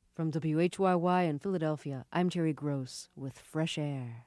From WHYY in Philadelphia, I'm Terry Gross with Fresh Air.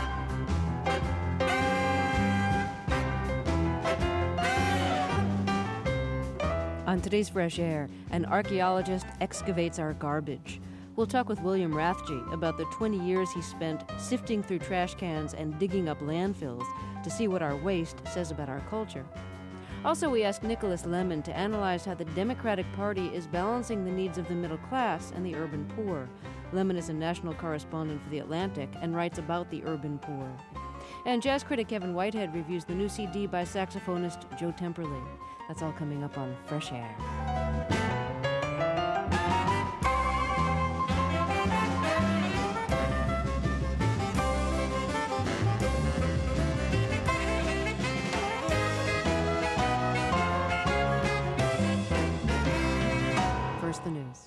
On today's Fresh Air, an archaeologist excavates our garbage. We'll talk with William Rathje about the 20 years he spent sifting through trash cans and digging up landfills to see what our waste says about our culture. Also, we asked Nicholas Lemon to analyze how the Democratic Party is balancing the needs of the middle class and the urban poor. Lemon is a national correspondent for The Atlantic and writes about the urban poor. And jazz critic Kevin Whitehead reviews the new CD by saxophonist Joe Temperley. That's all coming up on Fresh Air. The news.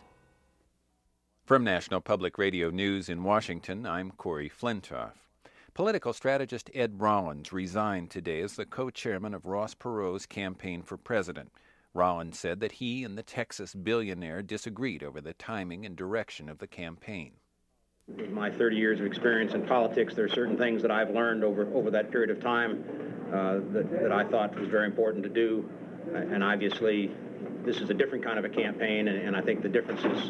From National Public Radio News in Washington, I'm Corey Flintoff. Political strategist Ed Rollins resigned today as the co-chairman of Ross Perot's campaign for president. Rollins said that he and the Texas billionaire disagreed over the timing and direction of the campaign. With my 30 years of experience in politics, there are certain things that I've learned over that period of time that I thought was very important to do, and obviously this is a different kind of a campaign, and I think the differences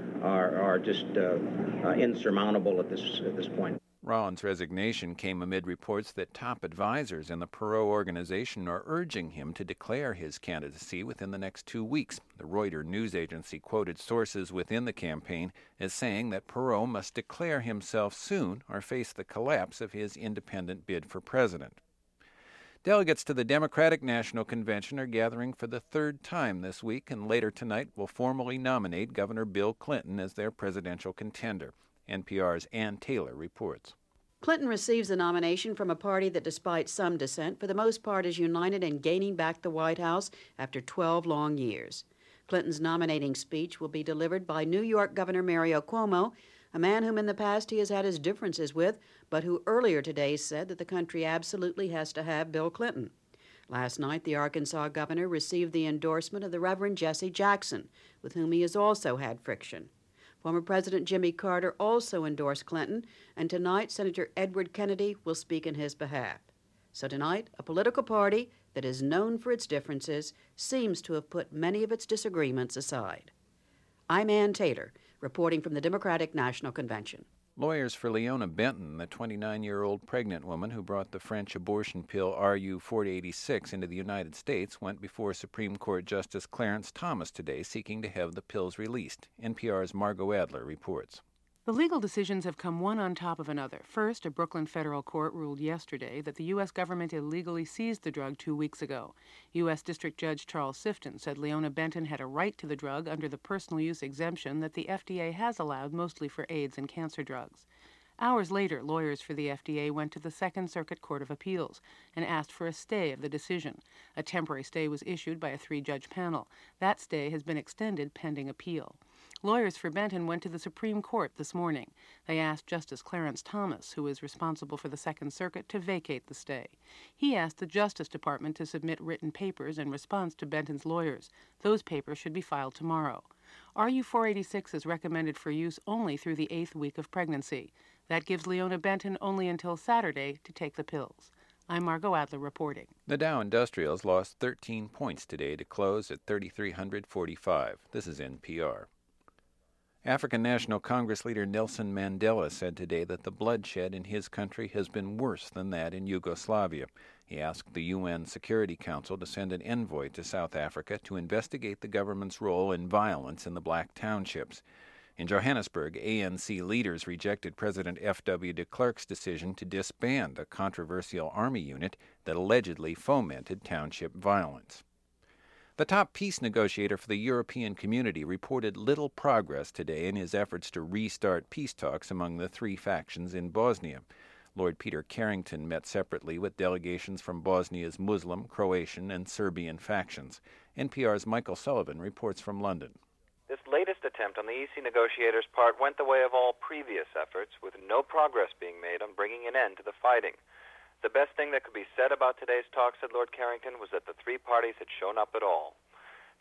are just insurmountable at this point. Rollins' resignation came amid reports that top advisors in the Perot organization are urging him to declare his candidacy within the next 2 weeks. The Reuters news agency quoted sources within the campaign as saying that Perot must declare himself soon or face the collapse of his independent bid for president. Delegates to the Democratic National Convention are gathering for the third time this week, and later tonight will formally nominate Governor Bill Clinton as their presidential contender. NPR's Ann Taylor reports. Clinton receives the nomination from a party that, despite some dissent, for the most part is united in gaining back the White House after 12 long years. Clinton's nominating speech will be delivered by New York Governor Mario Cuomo, a man whom in the past he has had his differences with, but who earlier today said that the country absolutely has to have Bill Clinton. Last night, the Arkansas governor received the endorsement of the Reverend Jesse Jackson, with whom he has also had friction. Former President Jimmy Carter also endorsed Clinton, and tonight Senator Edward Kennedy will speak in his behalf. So tonight, a political party that is known for its differences seems to have put many of its disagreements aside. I'm Ann Taylor, reporting from the Democratic National Convention. Lawyers for Leona Benton, the 29-year-old pregnant woman who brought the French abortion pill RU-486 into the United States, went before Supreme Court Justice Clarence Thomas today seeking to have the pills released. NPR's Margot Adler reports. The legal decisions have come one on top of another. First, a Brooklyn federal court ruled yesterday that the U.S. government illegally seized the drug 2 weeks ago. U.S. District Judge Charles Sifton said Leona Benton had a right to the drug under the personal use exemption that the FDA has allowed mostly for AIDS and cancer drugs. Hours later, lawyers for the FDA went to the Second Circuit Court of Appeals and asked for a stay of the decision. A temporary stay was issued by a 3-judge panel. That stay has been extended pending appeal. Lawyers for Benton went to the Supreme Court this morning. They asked Justice Clarence Thomas, who is responsible for the Second Circuit, to vacate the stay. He asked the Justice Department to submit written papers in response to Benton's lawyers. Those papers should be filed tomorrow. RU-486 is recommended for use only through the 8th week of pregnancy. That gives Leona Benton only until Saturday to take the pills. I'm Margot Adler reporting. The Dow Industrials lost 13 points today to close at 3,345. This is NPR. African National Congress leader Nelson Mandela said today that the bloodshed in his country has been worse than that in Yugoslavia. He asked the UN Security Council to send an envoy to South Africa to investigate the government's role in violence in the black townships. In Johannesburg, ANC leaders rejected President F.W. de Klerk's decision to disband a controversial army unit that allegedly fomented township violence. The top peace negotiator for the European Community reported little progress today in his efforts to restart peace talks among the 3 factions in Bosnia. Lord Peter Carrington met separately with delegations from Bosnia's Muslim, Croatian, and Serbian factions. NPR's Michael Sullivan reports from London. This latest attempt on the EC negotiators' part went the way of all previous efforts, with no progress being made on bringing an end to the fighting. The best thing that could be said about today's talk, said Lord Carrington, was that the 3 parties had shown up at all.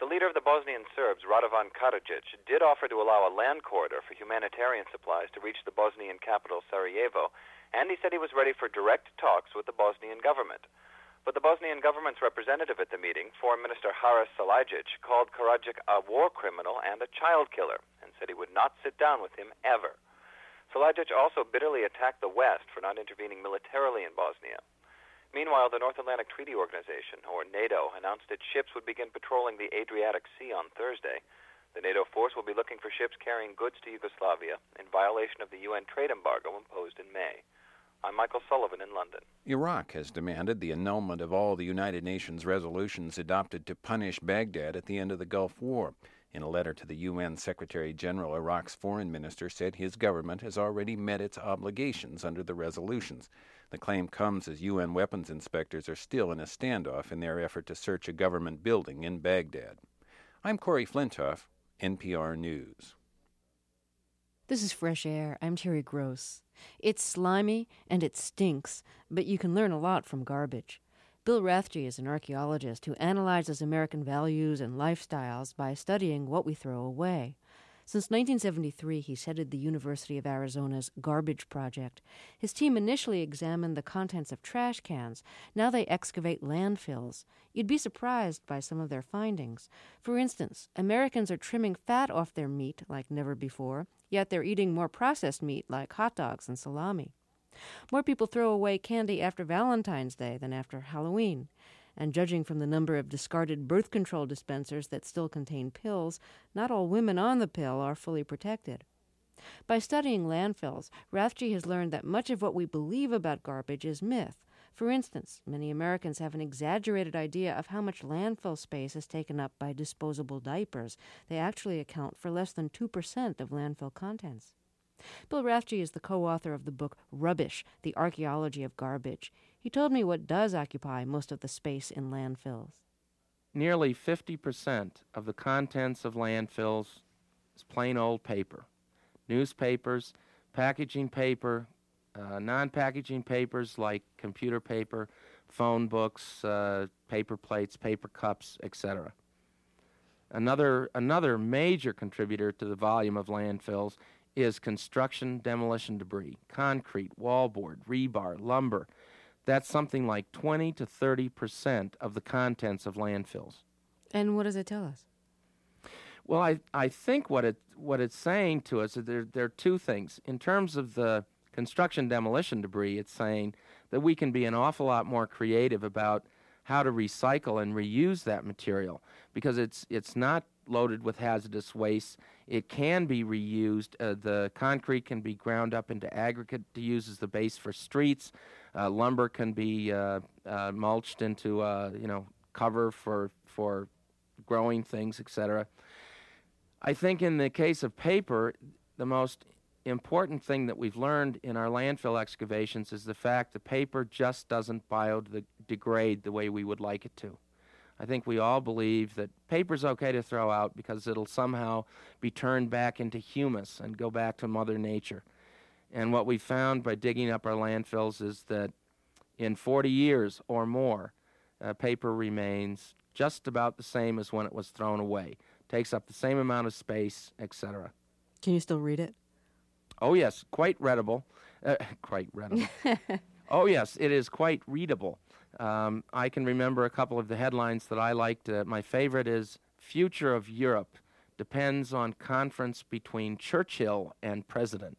The leader of the Bosnian Serbs, Radovan Karadzic, did offer to allow a land corridor for humanitarian supplies to reach the Bosnian capital, Sarajevo, and he said he was ready for direct talks with the Bosnian government. But the Bosnian government's representative at the meeting, Foreign Minister Haris Salajic, called Karadzic a war criminal and a child killer and said he would not sit down with him ever. Salajic also bitterly attacked the West for not intervening militarily in Bosnia. Meanwhile, the North Atlantic Treaty Organization, or NATO, announced its ships would begin patrolling the Adriatic Sea on Thursday. The NATO force will be looking for ships carrying goods to Yugoslavia in violation of the UN trade embargo imposed in May. I'm Michael Sullivan in London. Iraq has demanded the annulment of all the United Nations resolutions adopted to punish Baghdad at the end of the Gulf War. In a letter to the UN Secretary-General, Iraq's foreign minister said his government has already met its obligations under the resolutions. The claim comes as UN weapons inspectors are still in a standoff in their effort to search a government building in Baghdad. I'm Corey Flintoff, NPR News. This is Fresh Air. I'm Terry Gross. It's slimy and it stinks, but you can learn a lot from garbage. Bill Rathje is an archaeologist who analyzes American values and lifestyles by studying what we throw away. Since 1973, he's headed the University of Arizona's Garbage Project. His team initially examined the contents of trash cans. Now they excavate landfills. You'd be surprised by some of their findings. For instance, Americans are trimming fat off their meat like never before, yet they're eating more processed meat like hot dogs and salami. More people throw away candy after Valentine's Day than after Halloween. And judging from the number of discarded birth control dispensers that still contain pills, not all women on the pill are fully protected. By studying landfills, Rathje has learned that much of what we believe about garbage is myth. For instance, many Americans have an exaggerated idea of how much landfill space is taken up by disposable diapers. They actually account for less than 2% of landfill contents. Bill Rathje is the co-author of the book Rubbish, The Archaeology of Garbage. He told me what does occupy most of the space in landfills. Nearly 50% of the contents of landfills is plain old paper. Newspapers, packaging paper, non-packaging papers like computer paper, phone books, paper plates, paper cups, etc. Another major contributor to the volume of landfills is construction demolition debris, concrete, wallboard, rebar, lumber. That's something like 20 to 30% of the contents of landfills. And what does it tell us? Well, I think what it's saying to us is there are two things. In terms of the construction demolition debris, it's saying that we can be an awful lot more creative about how to recycle and reuse that material because it's not loaded with hazardous waste. It can be reused. The concrete can be ground up into aggregate to use as the base for streets. Lumber can be mulched into cover for growing things, etc. I think in the case of paper, the most important thing that we've learned in our landfill excavations is the fact that paper just doesn't biodegrade the way we would like it to. I think we all believe that paper's okay to throw out because it'll somehow be turned back into humus and go back to Mother Nature. And what we found by digging up our landfills is that in 40 years or more, paper remains just about the same as when it was thrown away. Takes up the same amount of space, etc. Can you still read it? Oh, yes, quite readable. Quite readable. Oh, yes, it is quite readable. I can remember a couple of the headlines that I liked. My favorite is Future of Europe depends on conference between Churchill and President.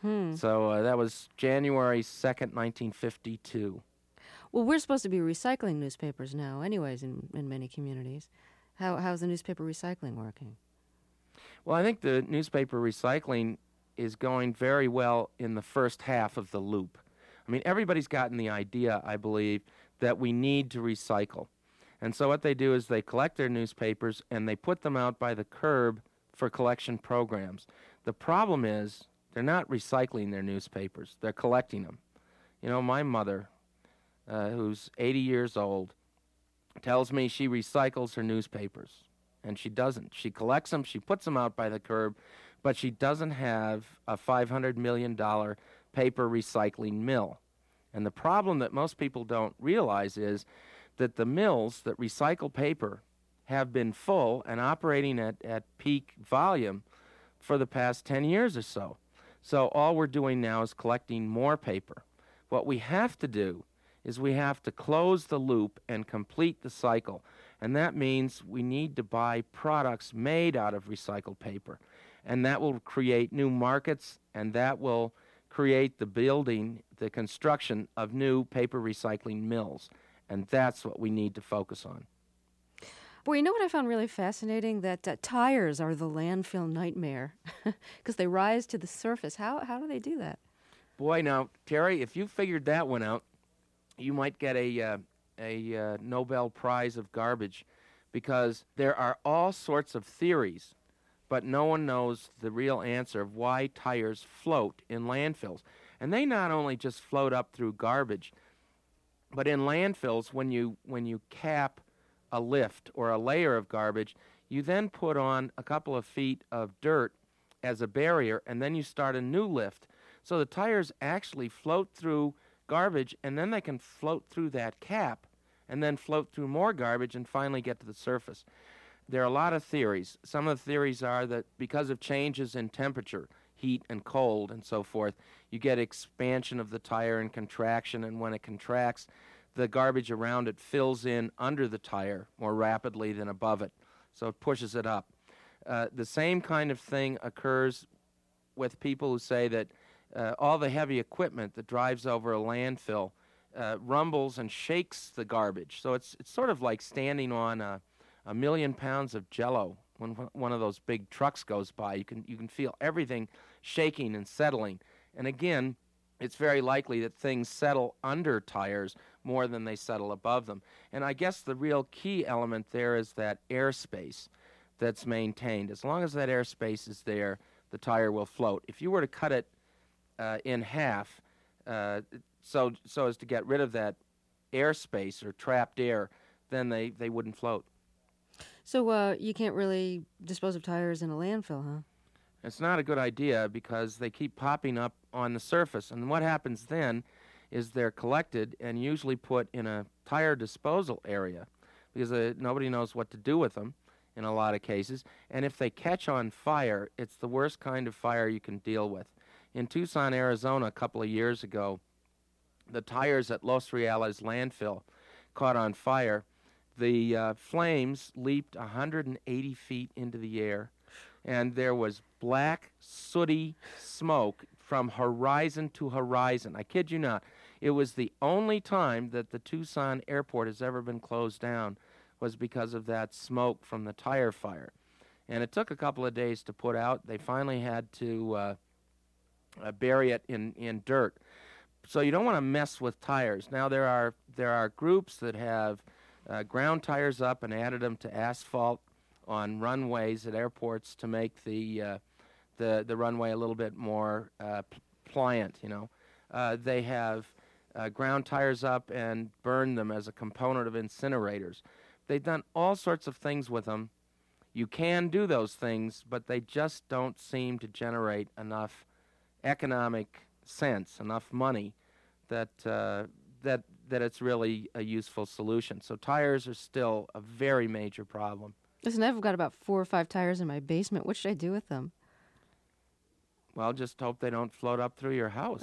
So that was January 2nd, 1952. Well, we're supposed to be recycling newspapers now anyways in many communities. How's the newspaper recycling working? Well, I think the newspaper recycling is going very well in the first half of the loop. I mean, everybody's gotten the idea, I believe, that we need to recycle. And so what they do is they collect their newspapers and they put them out by the curb for collection programs. The problem is they're not recycling their newspapers. They're collecting them. You know, my mother, who's 80 years old, tells me she recycles her newspapers. And she doesn't. She collects them, she puts them out by the curb, but she doesn't have a $500 million paper recycling mill. And the problem that most people don't realize is that the mills that recycle paper have been full and operating at peak volume for the past 10 years or so. So all we're doing now is collecting more paper. What we have to do is we have to close the loop and complete the cycle. And that means we need to buy products made out of recycled paper. And that will create new markets, and that will create the construction of new paper recycling mills. And that's what we need to focus on. Boy, you know what I found really fascinating? That tires are the landfill nightmare because they rise to the surface. How do they do that? Boy, now, Terry, if you figured that one out, you might get a Nobel Prize of garbage, because there are all sorts of theories, but no one knows the real answer of why tires float in landfills. And they not only just float up through garbage, but in landfills, when you cap a lift or a layer of garbage, you then put on a couple of feet of dirt as a barrier, and then you start a new lift. So the tires actually float through garbage, and then they can float through that cap, and then float through more garbage and finally get to the surface. There are a lot of theories. Some of the theories are that because of changes in temperature, heat and cold and so forth, you get expansion of the tire and contraction, and when it contracts, the garbage around it fills in under the tire more rapidly than above it, so it pushes it up. The same kind of thing occurs with people who say that all the heavy equipment that drives over a landfill rumbles and shakes the garbage. So it's sort of like standing on a million pounds of Jell-O when one of those big trucks goes by. You can feel everything shaking and settling. And again, it's very likely that things settle under tires more than they settle above them. And I guess the real key element there is that airspace that's maintained. As long as that airspace is there, the tire will float. If you were to cut it in half, so as to get rid of that airspace or trapped air, then they wouldn't float. So you can't really dispose of tires in a landfill, huh? It's not a good idea because they keep popping up on the surface. And what happens then is they're collected and usually put in a tire disposal area because nobody knows what to do with them in a lot of cases. And if they catch on fire, it's the worst kind of fire you can deal with. In Tucson, Arizona, a couple of years ago, the tires at Los Reales landfill caught on fire. The flames leaped 180 feet into the air, and there was black, sooty smoke from horizon to horizon. I kid you not. It was the only time that the Tucson airport has ever been closed down was because of that smoke from the tire fire. And it took a couple of days to put out. They finally had to bury it in dirt. So you don't want to mess with tires. Now there are groups that have ground tires up and added them to asphalt on runways at airports to make the runway a little bit more pliant. They have ground tires up and burned them as a component of incinerators. They've done all sorts of things with them. You can do those things, but they just don't seem to generate enough economic sense, enough money that it's really a useful solution. So tires are still a very major problem. Listen, I've got about 4 or 5 tires in my basement. What should I do with them? Well, just hope they don't float up through your house.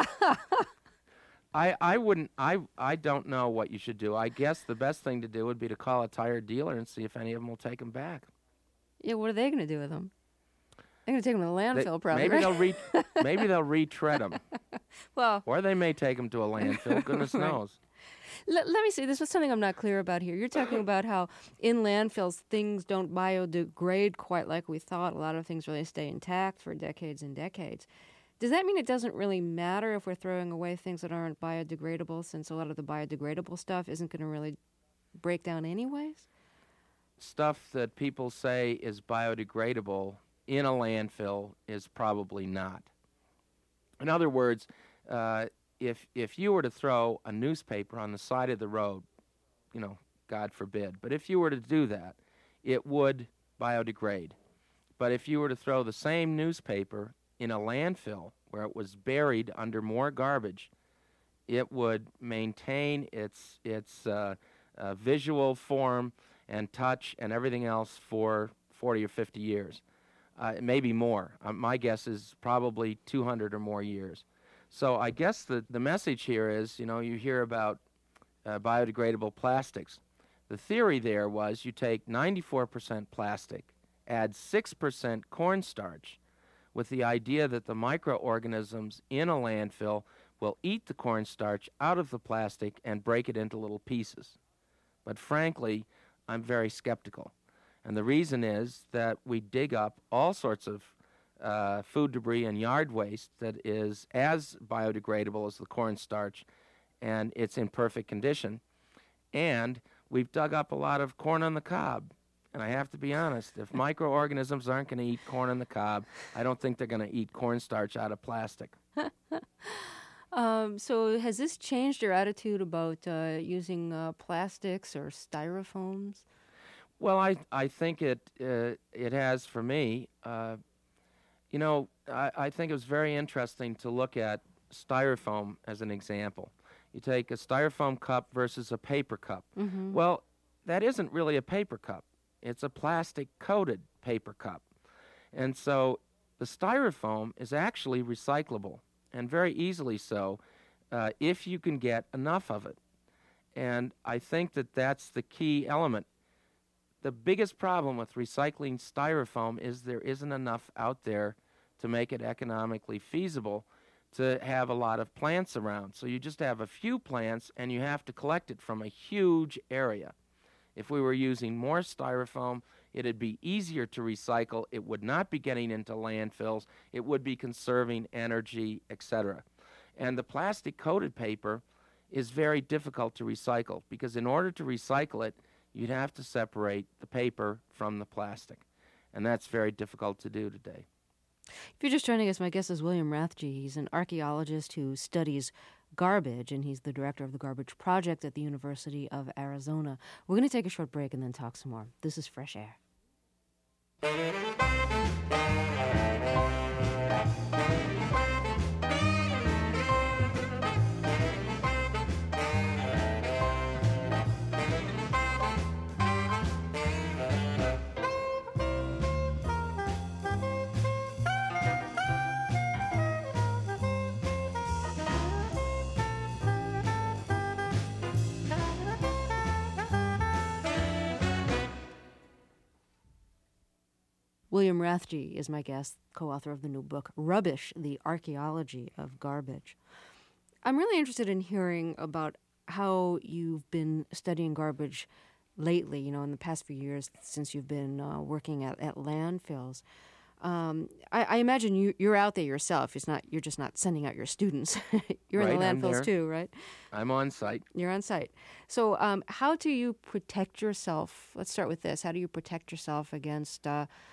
I don't know what you should do. I guess the best thing to do would be to call a tire dealer and see if any of them will take them back. Yeah, what are they going to do with them? They're going to take them to the landfill, probably. Maybe they'll retread them. Well, or they may take them to a landfill. Goodness knows. Let me see. This was something I'm not clear about here. You're talking about how in landfills things don't biodegrade quite like we thought. A lot of things really stay intact for decades and decades. Does that mean it doesn't really matter if we're throwing away things that aren't biodegradable, since a lot of the biodegradable stuff isn't going to really break down anyways? Stuff that people say is biodegradable in a landfill is probably not. In other words, if you were to throw a newspaper on the side of the road, God forbid, but if you were to do that, it would biodegrade. But if you were to throw the same newspaper in a landfill where it was buried under more garbage, it would maintain its visual form and touch and everything else for 40 or 50 years, maybe more. My guess is probably 200 or more years. So I guess the message here is, you hear about biodegradable plastics. The theory there was you take 94% plastic, add 6% cornstarch, with the idea that the microorganisms in a landfill will eat the cornstarch out of the plastic and break it into little pieces. But frankly, I'm very skeptical. And the reason is that we dig up all sorts of food debris and yard waste that is as biodegradable as the cornstarch, and it's in perfect condition. And we've dug up a lot of corn on the cob. And I have to be honest, if microorganisms aren't going to eat corn on the cob, I don't think they're going to eat cornstarch out of plastic. So has this changed your attitude about using plastics or styrofoams? Well, I think it has for me. I think it was very interesting to look at styrofoam as an example. You take a styrofoam cup versus a paper cup. Mm-hmm. Well, that isn't really a paper cup. It's a plastic-coated paper cup. And so the styrofoam is actually recyclable, and very easily so, if you can get enough of it. And I think that that's the key element. The biggest problem with recycling styrofoam is there isn't enough out there to make it economically feasible to have a lot of plants around. So you just have a few plants, and you have to collect it from a huge area. If we were using more styrofoam, it'd be easier to recycle. It would not be getting into landfills. It would be conserving energy, etc. And the plastic-coated paper is very difficult to recycle because in order to recycle it, you'd have to separate the paper from the plastic. And that's very difficult to do today. If you're just joining us, my guest is William Rathje. He's an archaeologist who studies garbage, and he's the director of the Garbage Project at the University of Arizona. We're going to take a short break and then talk some more. This is Fresh Air. William Rathje is my guest, co-author of the new book, Rubbish, The Archaeology of Garbage. I'm really interested in hearing about how you've been studying garbage lately, in the past few years since you've been working at landfills. I imagine you're out there yourself. You're just not sending out your students. You're right, in the landfills too, right? I'm on site. You're on site. So how do you protect yourself? Let's start with this. How do you protect yourself against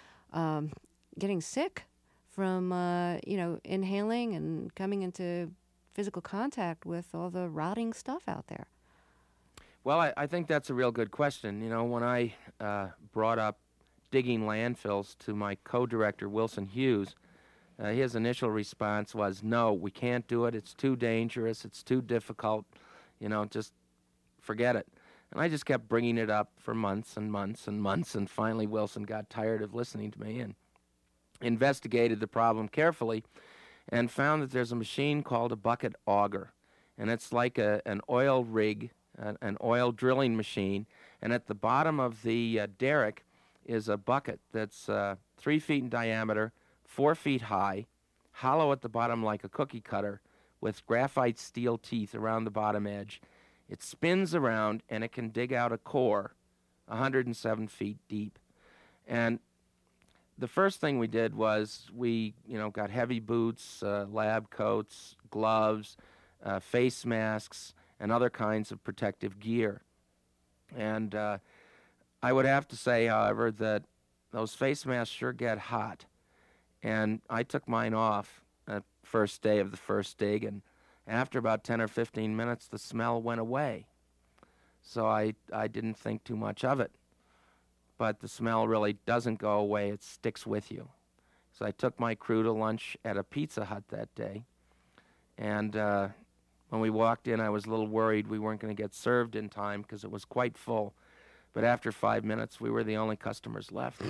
getting sick from, inhaling and coming into physical contact with all the rotting stuff out there? Well, I think that's a real good question. When I brought up digging landfills to my co-director, Wilson Hughes, his initial response was, no, we can't do it. It's too dangerous. It's too difficult. Just forget it. And I just kept bringing it up for months and months and months, and finally Wilson got tired of listening to me and investigated the problem carefully and found that there's a machine called a bucket auger. And it's like an oil rig, an oil drilling machine, and at the bottom of the derrick is a bucket that's 3 feet in diameter, 4 feet high, hollow at the bottom like a cookie cutter, with graphite steel teeth around the bottom edge. It spins around, and it can dig out a core 107 feet deep. And the first thing we did was we, got heavy boots, lab coats, gloves, face masks, and other kinds of protective gear. And I would have to say, however, that those face masks sure get hot. And I took mine off the first day of the first dig, and after about 10 or 15 minutes, the smell went away. So I didn't think too much of it. But the smell really doesn't go away. It sticks with you. So I took my crew to lunch at a Pizza Hut that day. And when we walked in, I was a little worried we weren't going to get served in time because it was quite full. but after 5 minutes, we were the only customers left.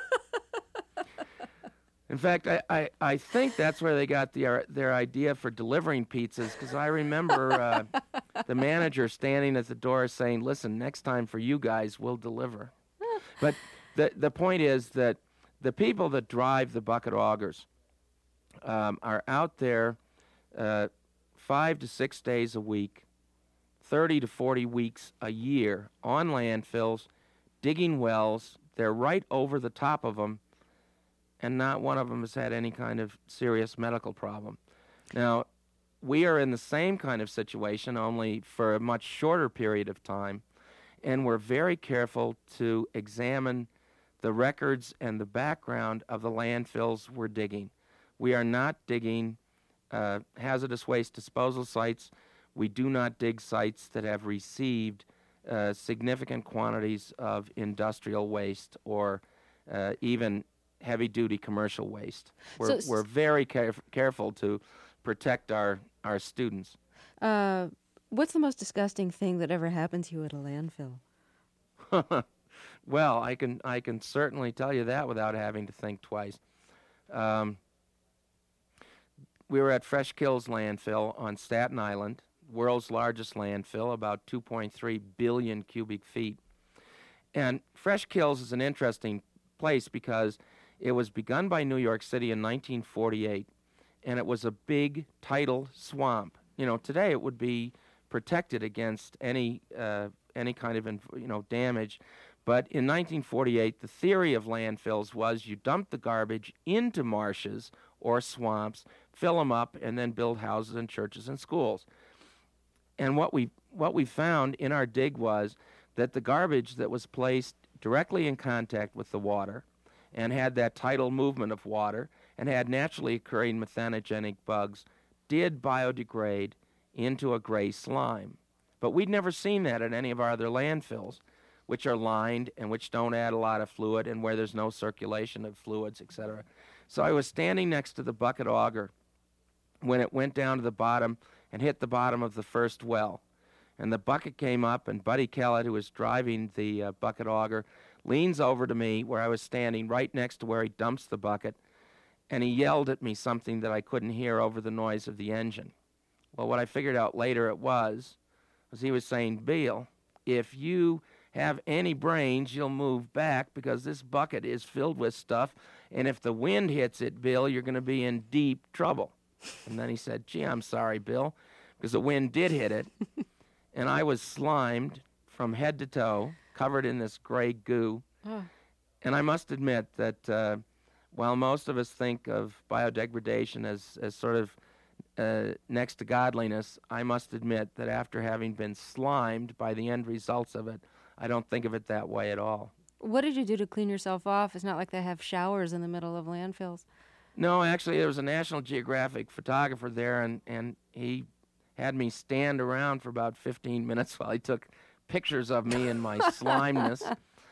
In fact, I think that's where they got their idea for delivering pizzas, because I remember the manager standing at the door saying, listen, next time for you guys, we'll deliver. But the point is that the people that drive the bucket augers are out there 5 to 6 days a week, 30 to 40 weeks a year on landfills, digging wells. They're right over the top of them, and not one of them has had any kind of serious medical problem. Now, we are in the same kind of situation, only for a much shorter period of time, and we're very careful to examine the records and the background of the landfills we're digging. We are not digging hazardous waste disposal sites. We do not dig sites that have received significant quantities of industrial waste or even heavy-duty commercial waste. We're very careful to protect our students. What's the most disgusting thing that ever happened to you at a landfill? Well, I can certainly tell you that without having to think twice. We were at Fresh Kills landfill on Staten Island, world's largest landfill, about 2.3 billion cubic feet. And Fresh Kills is an interesting place because it was begun by New York City in 1948, and it was a big tidal swamp. You know, today it would be protected against any kind of damage. But in 1948, the theory of landfills was you dump the garbage into marshes or swamps, fill them up, and then build houses and churches and schools. And what we found in our dig was that the garbage that was placed directly in contact with the water and had that tidal movement of water and had naturally occurring methanogenic bugs did biodegrade into a gray slime. But we'd never seen that at any of our other landfills, which are lined and which don't add a lot of fluid and where there's no circulation of fluids, etc. So I was standing next to the bucket auger when it went down to the bottom and hit the bottom of the first well. And the bucket came up, and Buddy Kellett, who was driving the bucket auger, leans over to me where I was standing right next to where he dumps the bucket, and he yelled at me something that I couldn't hear over the noise of the engine. Well, what I figured out later was he was saying, Bill, if you have any brains, you'll move back because this bucket is filled with stuff, and if the wind hits it, Bill, you're going to be in deep trouble. And then he said, gee, I'm sorry, Bill, because the wind did hit it, and I was slimed from head to toe, covered in this gray goo. And I must admit that while most of us think of biodegradation as sort of next to godliness, I must admit that after having been slimed by the end results of it, I don't think of it that way at all. What did you do to clean yourself off? It's not like they have showers in the middle of landfills. No, actually, there was a National Geographic photographer there, and he had me stand around for about 15 minutes while he took pictures of me and my slimeness.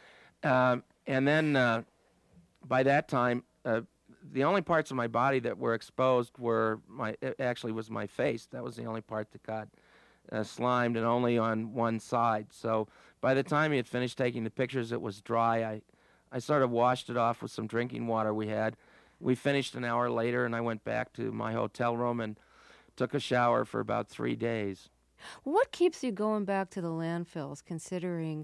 And then by that time, the only parts of my body that were exposed were was my face. That was the only part that got slimed, and only on one side. So by the time he had finished taking the pictures, it was dry. I sort of washed it off with some drinking water we had. We finished an hour later, and I went back to my hotel room and took a shower for about 3 days. What keeps you going back to the landfills, considering,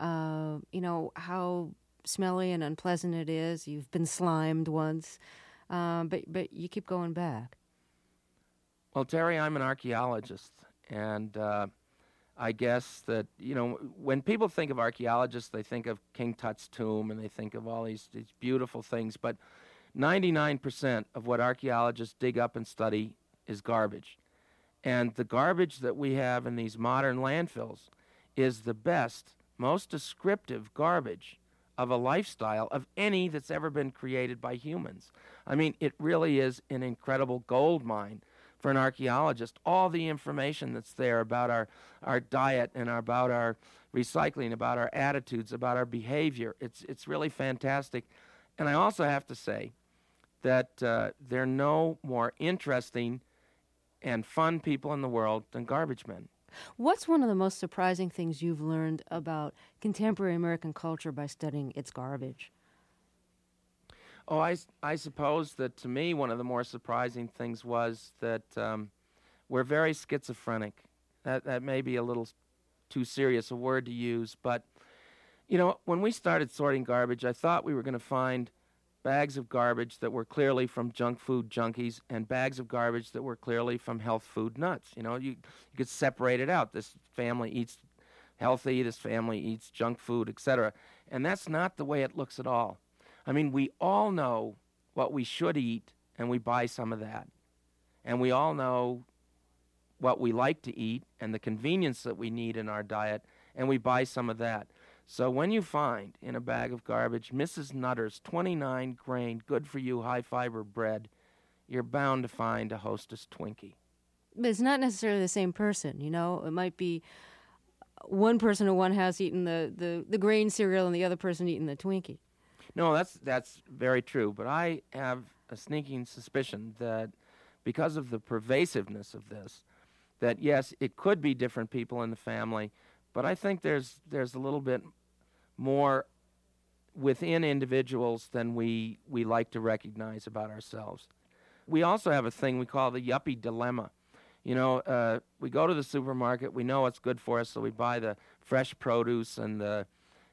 how smelly and unpleasant it is? You've been slimed once, but you keep going back. Well, Terry, I'm an archaeologist, and I guess that, when people think of archaeologists, they think of King Tut's tomb, and they think of all these beautiful things, but 99% of what archaeologists dig up and study is garbage. And the garbage that we have in these modern landfills is the best, most descriptive garbage of a lifestyle of any that's ever been created by humans. I mean, it really is an incredible gold mine for an archaeologist. All the information that's there about our diet and about our recycling, about our attitudes, about our behavior, it's really fantastic. And I also have to say that there are no more interesting and fun people in the world than garbage men. What's one of the most surprising things you've learned about contemporary American culture by studying its garbage? Oh, I suppose that to me one of the more surprising things was that we're very schizophrenic. That may be a little too serious a word to use, but you know, when we started sorting garbage, I thought we were going to find bags of garbage that were clearly from junk food junkies and bags of garbage that were clearly from health food nuts. You know, you could separate it out. This family eats healthy, this family eats junk food, etc. And that's not the way it looks at all. I mean, we all know what we should eat, and we buy some of that. And we all know what we like to eat and the convenience that we need in our diet, and we buy some of that. So when you find in a bag of garbage Mrs. Nutter's 29-grain, good-for-you, high-fiber bread, you're bound to find a Hostess Twinkie. But it's not necessarily the same person, you know? It might be one person in one house eating the grain cereal and the other person eating the Twinkie. No, that's very true. But I have a sneaking suspicion that because of the pervasiveness of this, that yes, it could be different people in the family, but I think there's a little bit more within individuals than we like to recognize about ourselves. We also have a thing we call the yuppie dilemma. You know, we go to the supermarket, we know what's good for us, so we buy the fresh produce and the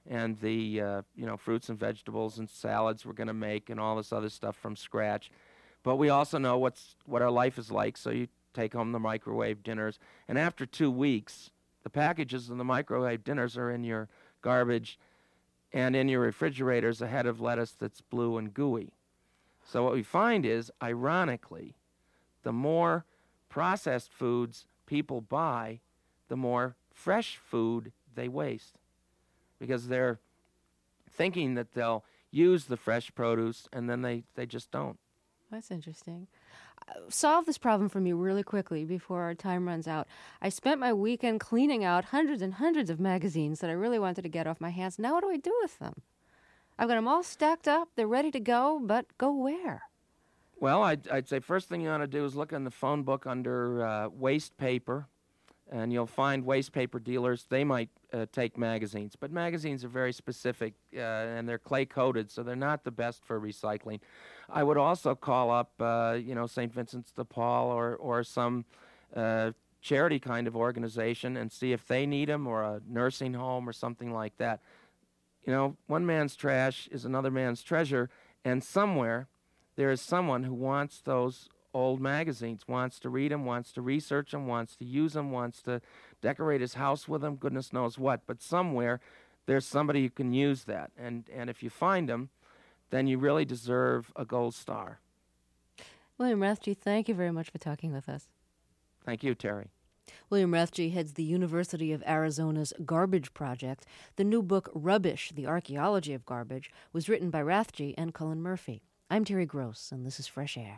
you know, fruits and vegetables and salads we're going to make and all this other stuff from scratch. But we also know what our life is like, so you take home the microwave dinners. And after 2 weeks, the packages of the microwave dinners are in your garbage and in your refrigerators a head of lettuce that's blue and gooey. So what we find is, ironically, the more processed foods people buy, the more fresh food they waste, because they're thinking that they'll use the fresh produce, and then they just don't. That's interesting. Solve this problem for me really quickly before our time runs out. I spent my weekend cleaning out hundreds and hundreds of magazines that I really wanted to get off my hands. Now what do I do with them? I've got them all stacked up. They're ready to go, but go where? Well, I'd say first thing you ought to do is look in the phone book under waste paper, and you'll find waste paper dealers. They might take magazines, but magazines are very specific, and they're clay-coated, so they're not the best for recycling. I would also call up, you know, St. Vincent's de Paul or some charity kind of organization and see if they need them, or a nursing home or something like that. You know, one man's trash is another man's treasure, and somewhere there is someone who wants those old magazines, wants to read them, wants to research them, wants to use them, wants to decorate his house with them, goodness knows what. But somewhere there's somebody who can use that. And if you find them, then you really deserve a gold star. William Rathje, thank you very much for talking with us. Thank you, Terry. William Rathje heads the University of Arizona's Garbage Project. The new book, Rubbish, The Archaeology of Garbage, was written by Rathje and Cullen Murphy. I'm Terry Gross, and this is Fresh Air.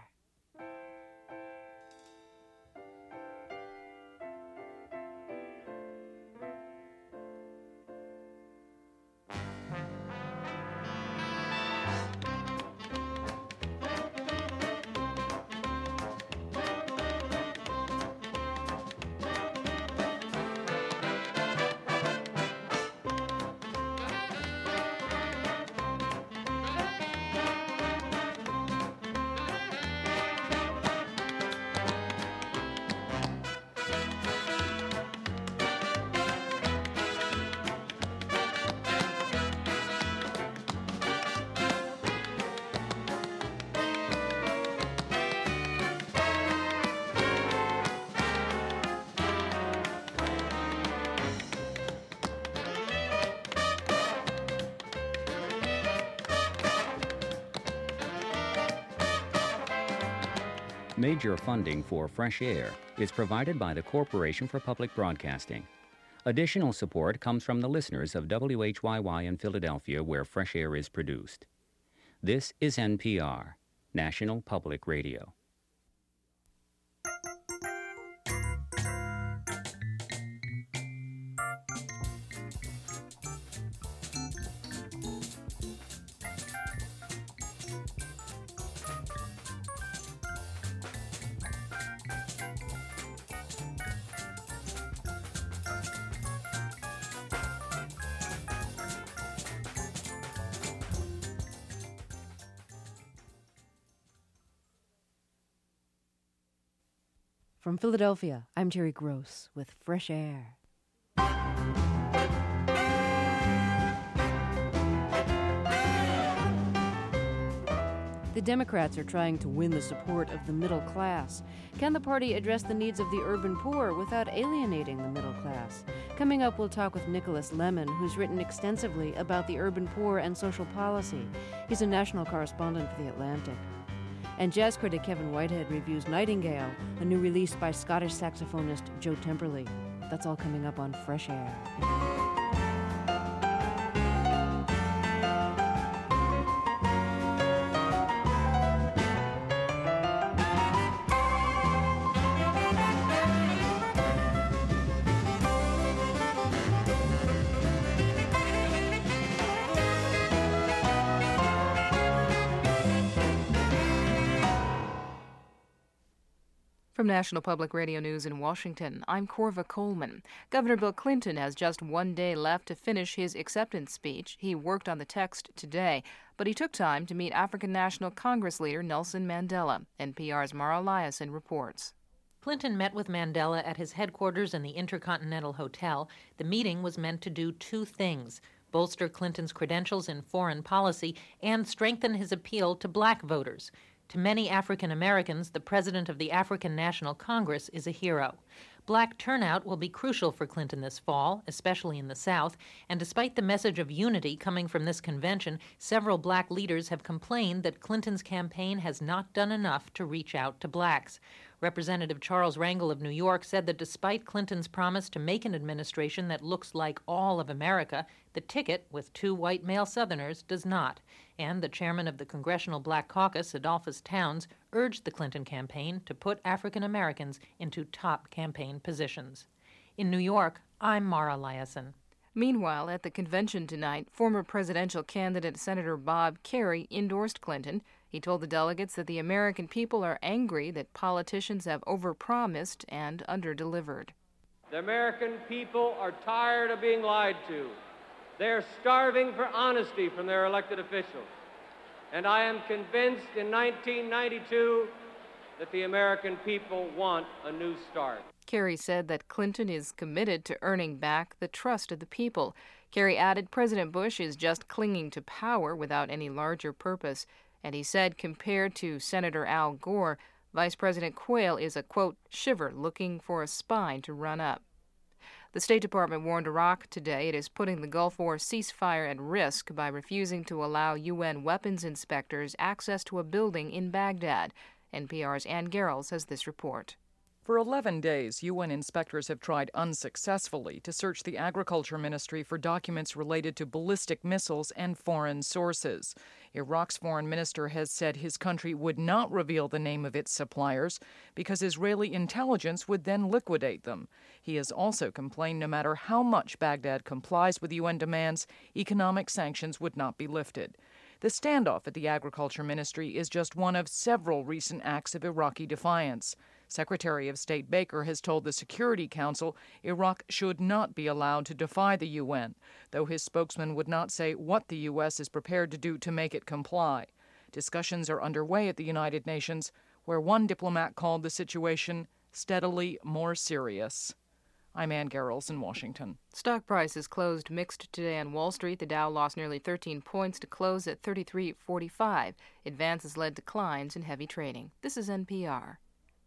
Major funding for Fresh Air is provided by the Corporation for Public Broadcasting. Additional support comes from the listeners of WHYY in Philadelphia, where Fresh Air is produced. This is NPR, National Public Radio. From Philadelphia, I'm Terry Gross with Fresh Air. The Democrats are trying to win the support of the middle class. Can the party address the needs of the urban poor without alienating the middle class? Coming up, we'll talk with Nicholas Lemon, who's written extensively about the urban poor and social policy. He's a national correspondent for The Atlantic. And jazz critic Kevin Whitehead reviews Nightingale, a new release by Scottish saxophonist Joe Temperley. That's all coming up on Fresh Air. From National Public Radio News in Washington, I'm Corva Coleman. Governor Bill Clinton has just one day left to finish his acceptance speech. He worked on the text today, but he took time to meet African National Congress leader Nelson Mandela. NPR's Mara Liasson reports. Clinton met with Mandela at his headquarters in the Intercontinental Hotel. The meeting was meant to do two things: bolster Clinton's credentials in foreign policy and strengthen his appeal to black voters. To many African Americans, the president of the African National Congress is a hero. Black turnout will be crucial for Clinton this fall, especially in the South, and despite the message of unity coming from this convention, several black leaders have complained that Clinton's campaign has not done enough to reach out to blacks. Representative Charles Rangel of New York said that despite Clinton's promise to make an administration that looks like all of America, the ticket, with two white male Southerners, does not. And the chairman of the Congressional Black Caucus, Adolphus Towns, urged the Clinton campaign to put African Americans into top campaign positions. In New York, I'm Mara Liasson. Meanwhile, at the convention tonight, former presidential candidate Senator Bob Kerrey endorsed Clinton. He told the delegates that the American people are angry that politicians have overpromised and underdelivered. The American people are tired of being lied to. They're starving for honesty from their elected officials. And I am convinced in 1992 that the American people want a new start. Kerry said that Clinton is committed to earning back the trust of the people. Kerry added President Bush is just clinging to power without any larger purpose. And he said, compared to Senator Al Gore, Vice President Quayle is a, quote, shiver looking for a spine to run up. The State Department warned Iraq today it is putting the Gulf War ceasefire at risk by refusing to allow UN weapons inspectors access to a building in Baghdad. NPR's Ann Garrels has this report. For 11 days, UN inspectors have tried unsuccessfully to search the Agriculture Ministry for documents related to ballistic missiles and foreign sources. Iraq's foreign minister has said his country would not reveal the name of its suppliers because Israeli intelligence would then liquidate them. He has also complained no matter how much Baghdad complies with UN demands, economic sanctions would not be lifted. The standoff at the Agriculture Ministry is just one of several recent acts of Iraqi defiance. Secretary of State Baker has told the Security Council Iraq should not be allowed to defy the UN, though his spokesman would not say what the U.S. is prepared to do to make it comply. Discussions are underway at the United Nations, where one diplomat called the situation steadily more serious. I'm Ann Garrels in Washington. Stock prices closed mixed today on Wall Street. The Dow lost nearly 13 points to close at 33.45. Advances led declines in heavy trading. This is NPR.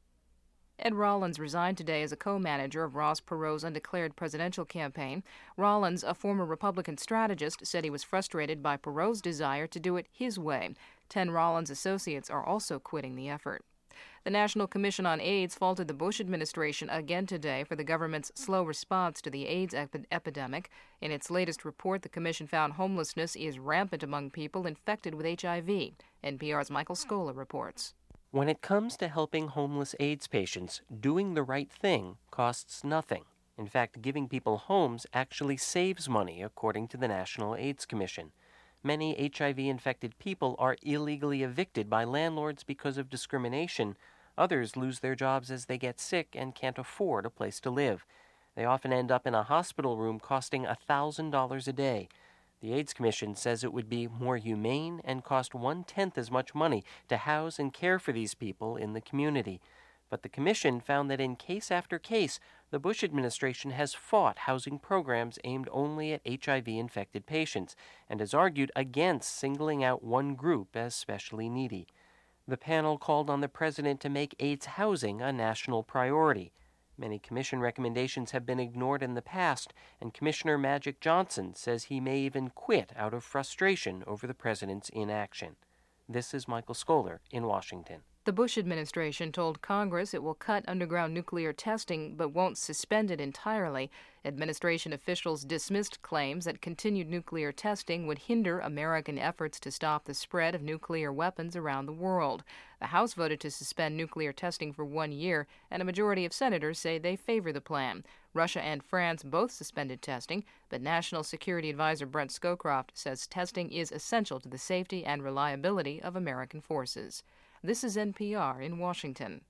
Ed Rollins resigned today as a co-manager of Ross Perot's undeclared presidential campaign. Rollins, a former Republican strategist, said he was frustrated by Perot's desire to do it his way. 10 Rollins associates are also quitting the effort. The National Commission on AIDS faulted the Bush administration again today for the government's slow response to the AIDS epidemic. In its latest report, the commission found homelessness is rampant among people infected with HIV. NPR's Michael Scola reports. When it comes to helping homeless AIDS patients, doing the right thing costs nothing. In fact, giving people homes actually saves money, according to the National AIDS Commission. Many HIV-infected people are illegally evicted by landlords because of discrimination. Others lose their jobs as they get sick and can't afford a place to live. They often end up in a hospital room costing $1,000 a day. The AIDS Commission says it would be more humane and cost 1/10 as much money to house and care for these people in the community. But the commission found that in case after case, the Bush administration has fought housing programs aimed only at HIV-infected patients and has argued against singling out one group as especially needy. The panel called on the president to make AIDS housing a national priority. Many commission recommendations have been ignored in the past, and Commissioner Magic Johnson says he may even quit out of frustration over the president's inaction. This is Michael Scholar in Washington. The Bush administration told Congress it will cut underground nuclear testing but won't suspend it entirely. Administration officials dismissed claims that continued nuclear testing would hinder American efforts to stop the spread of nuclear weapons around the world. The House voted to suspend nuclear testing for 1 year, and a majority of senators say they favor the plan. Russia and France both suspended testing, but National Security Advisor Brent Scowcroft says testing is essential to the safety and reliability of American forces. This is NPR in Washington.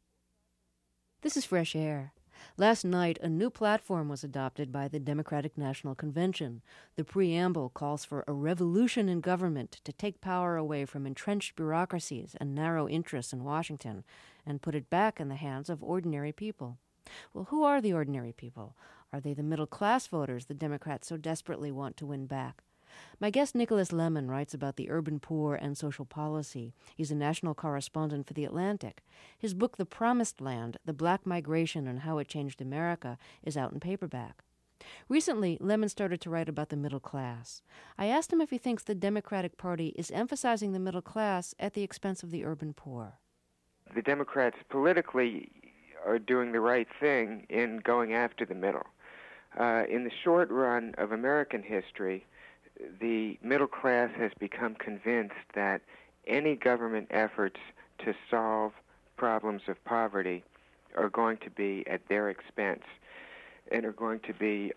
This is Fresh Air. Last night, a new platform was adopted by the Democratic National Convention. The preamble calls for a revolution in government to take power away from entrenched bureaucracies and narrow interests in Washington and put it back in the hands of ordinary people. Well, who are the ordinary people? Are they the middle-class voters the Democrats so desperately want to win back? My guest Nicholas Lemon writes about the urban poor and social policy. He's a national correspondent for The Atlantic. His book, The Promised Land, The Black Migration and How It Changed America, is out in paperback. Recently, Lemon started to write about the middle class. I asked him if he thinks the Democratic Party is emphasizing the middle class at the expense of the urban poor. The Democrats politically are doing the right thing in going after the middle. In the short run of American history, the middle class has become convinced that any government efforts to solve problems of poverty are going to be at their expense and are going to be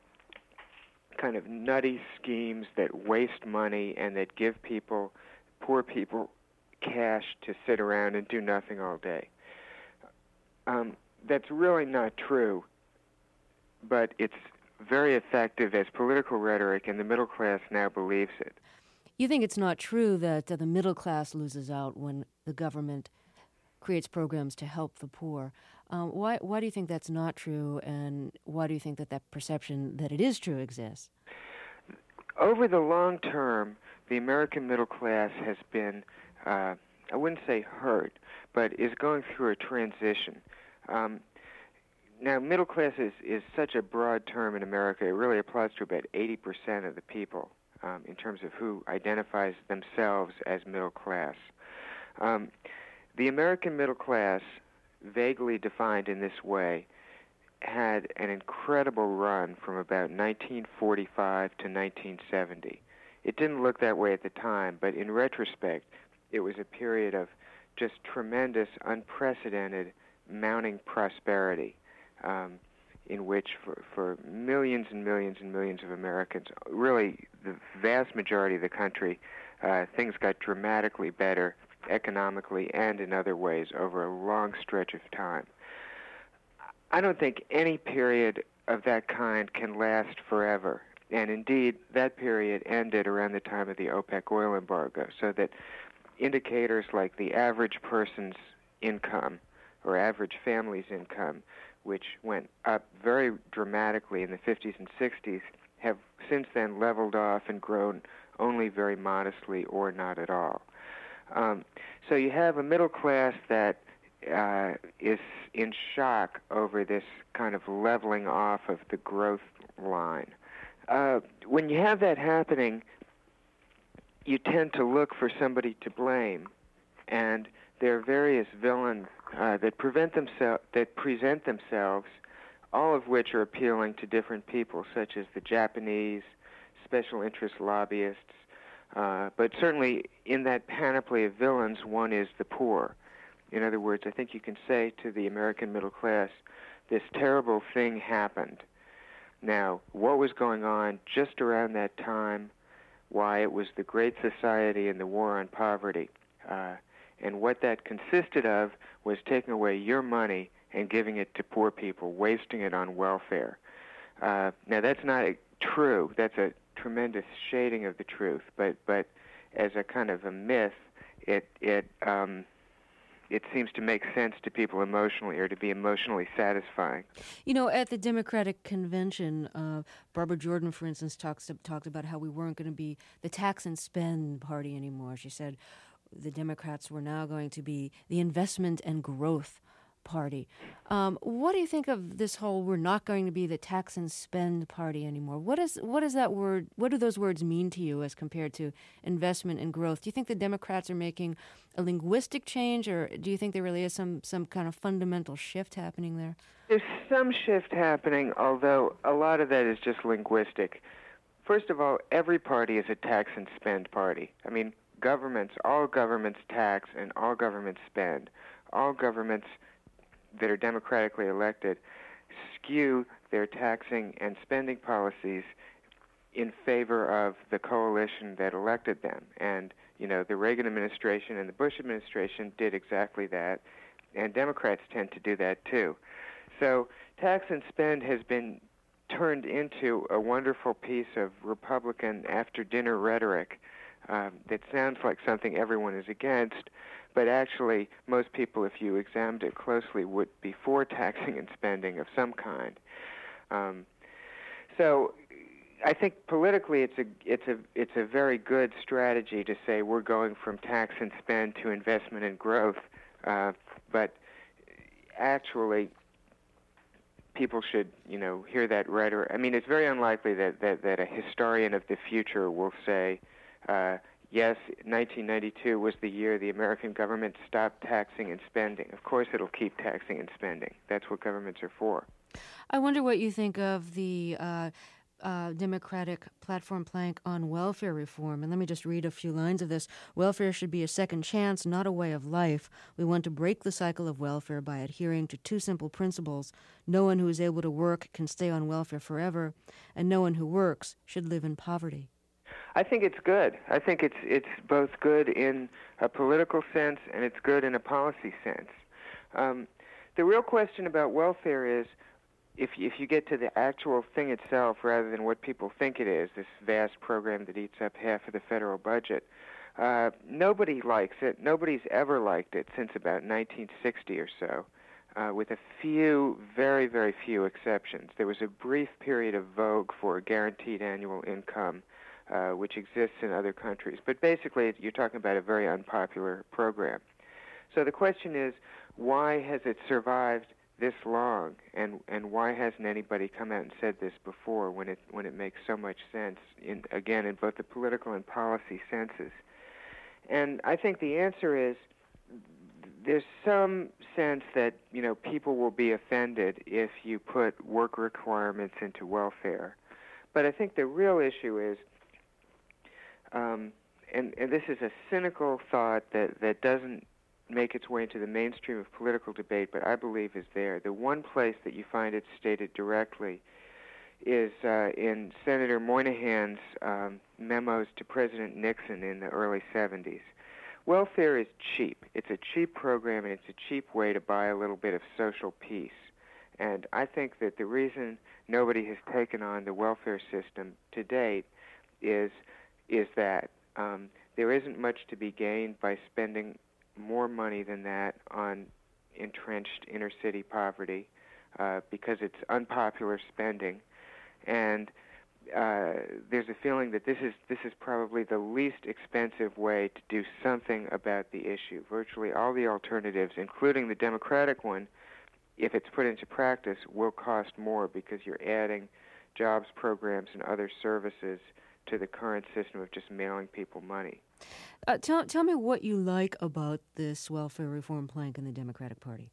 kind of nutty schemes that waste money and that give poor people, cash to sit around and do nothing all day. That's really not true, but it's very effective as political rhetoric, and the middle class now believes it. You think it's not true that the middle class loses out when the government creates programs to help the poor. Why do you think that's not true, and why do you think that perception that it is true exists? Over the long term, the American middle class has been, I wouldn't say hurt, but is going through a transition. Now, middle class is such a broad term in America. It really applies to about 80% of the people in terms of who identifies themselves as middle class. The American middle class, vaguely defined in this way, had an incredible run from about 1945 to 1970. It didn't look that way at the time, but in retrospect, it was a period of just tremendous, unprecedented, mounting prosperity. In which for millions and millions and millions of Americans, really the vast majority of the country, things got dramatically better economically and in other ways over a long stretch of time. I don't think any period of that kind can last forever. And indeed, that period ended around the time of the OPEC oil embargo, so that indicators like the average person's income or average family's income, which went up very dramatically in the 50s and 60s, have since then leveled off and grown only very modestly or not at all. So you have a middle class that is in shock over this kind of leveling off of the growth line. When you have that happening, you tend to look for somebody to blame, and there are various villains that present themselves, all of which are appealing to different people, such as the Japanese, special interest lobbyists. But certainly in that panoply of villains, one is the poor. In other words, I think you can say to the American middle class, this terrible thing happened. Now, what was going on just around that time, why it was the Great Society and the War on Poverty, and what that consisted of was taking away your money and giving it to poor people, wasting it on welfare. Now, that's not true. That's a tremendous shading of the truth. But as a kind of a myth, it it seems to make sense to people emotionally or to be emotionally satisfying. You know, at the Democratic convention, Barbara Jordan, for instance, talked about how we weren't going to be the tax and spend party anymore. She said the Democrats were now going to be the investment and growth party. What do you think of this whole "we're not going to be the tax and spend party anymore"? What is that word? What do those words mean to you as compared to investment and growth? Do you think the Democrats are making a linguistic change, or do you think there really is some kind of fundamental shift happening there? There's some shift happening, although a lot of that is just linguistic. First of all, every party is a tax and spend party. I mean, all governments tax and all governments spend. All governments that are democratically elected skew their taxing and spending policies in favor of the coalition that elected them. And, you know, the Reagan administration and the Bush administration did exactly that, and Democrats tend to do that too. So tax and spend has been turned into a wonderful piece of Republican after-dinner rhetoric that sounds like something everyone is against, but actually most people, if you examined it closely, would be for taxing and spending of some kind. So I think politically it's a very good strategy to say we're going from tax and spend to investment and growth, but actually people should, you know, hear that rhetoric. I mean, it's very unlikely that a historian of the future will say, yes, 1992 was the year the American government stopped taxing and spending. Of course it'll keep taxing and spending. That's what governments are for. I wonder what you think of the Democratic platform plank on welfare reform. And let me just read a few lines of this. Welfare should be a second chance, not a way of life. We want to break the cycle of welfare by adhering to two simple principles. No one who is able to work can stay on welfare forever, and no one who works should live in poverty. I think it's good. I think it's both good in a political sense and it's good in a policy sense. The real question about welfare is, if you get to the actual thing itself rather than what people think it is, this vast program that eats up half of the federal budget, nobody likes it. Nobody's ever liked it since about 1960 or so, with a few, very, very few exceptions. There was a brief period of vogue for a guaranteed annual income, which exists in other countries. But basically, you're talking about a very unpopular program. So the question is, why has it survived this long, and why hasn't anybody come out and said this before when it makes so much sense, in both the political and policy senses? And I think the answer is there's some sense that, you know, people will be offended if you put work requirements into welfare. But I think the real issue is, and this is a cynical thought that doesn't make its way into the mainstream of political debate, but I believe is there. The one place that you find it stated directly is in Senator Moynihan's memos to President Nixon in the early 70s. Welfare is cheap. It's a cheap program, and it's a cheap way to buy a little bit of social peace. And I think that the reason nobody has taken on the welfare system to date is that there isn't much to be gained by spending more money than that on entrenched inner-city poverty because it's unpopular spending, and there's a feeling that this is probably the least expensive way to do something about the issue. Virtually all the alternatives, including the Democratic one, if it's put into practice, will cost more because you're adding jobs programs and other services to the current system of just mailing people money. Tell me what you like about this welfare reform plank in the Democratic Party.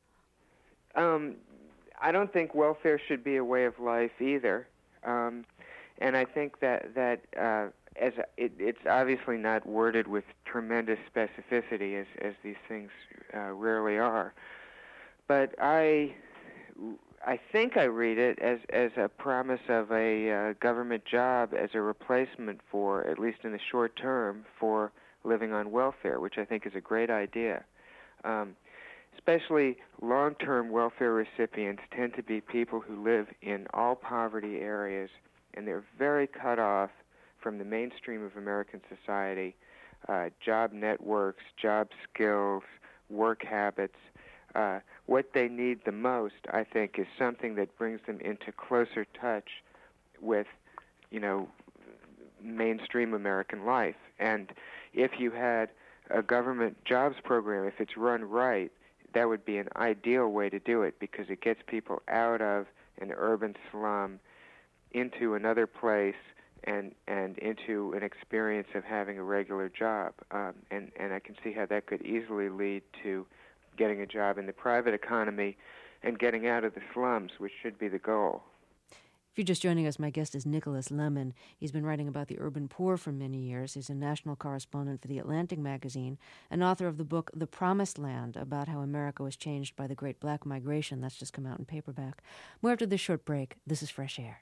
I don't think welfare should be a way of life either, and I think that it's obviously not worded with tremendous specificity as these things rarely are, but I think I read it as a promise of a government job as a replacement for, at least in the short term, for living on welfare, which I think is a great idea. Especially long-term welfare recipients tend to be people who live in all poverty areas, and they're very cut off from the mainstream of American society, job networks, job skills, work habits. What they need the most, I think, is something that brings them into closer touch with, mainstream American life. And if you had a government jobs program, if it's run right, that would be an ideal way to do it, because it gets people out of an urban slum into another place and into an experience of having a regular job. And I can see how that could easily lead to getting a job in the private economy and getting out of the slums, which should be the goal. If you're just joining us, my guest is Nicholas Lemon. He's been writing about the urban poor for many years. He's a national correspondent for The Atlantic magazine, and author of the book The Promised Land, about how America was changed by the Great Black Migration. That's just come out in paperback. More after this short break. This is Fresh Air.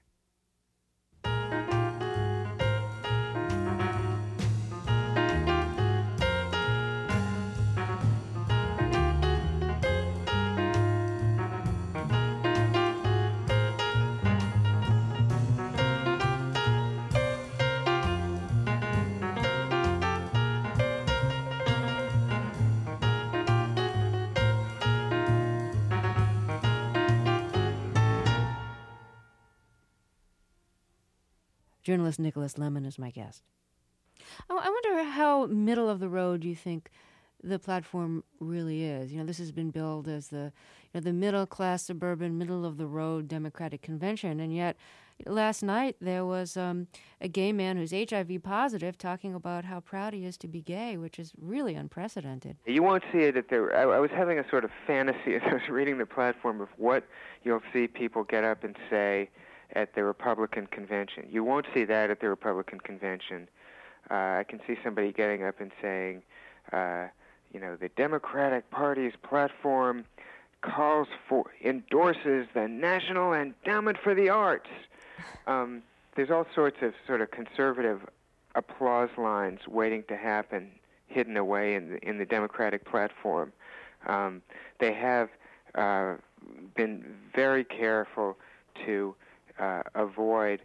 Journalist Nicholas Lemon is my guest. I wonder how middle of the road you think the platform really is. This has been billed as the middle class, suburban, middle of the road Democratic convention, and yet last night there was a gay man who's HIV positive talking about how proud he is to be gay, which is really unprecedented. You won't see it at the... I was having a sort of fantasy as I was reading the platform of what you'll see people get up and say at the Republican convention. You won't see that at the Republican convention. I can see somebody getting up and saying, the Democratic Party's platform endorses the National Endowment for the Arts. There's all sorts of sort of conservative applause lines waiting to happen, hidden away in the Democratic platform. They have been very careful to avoid,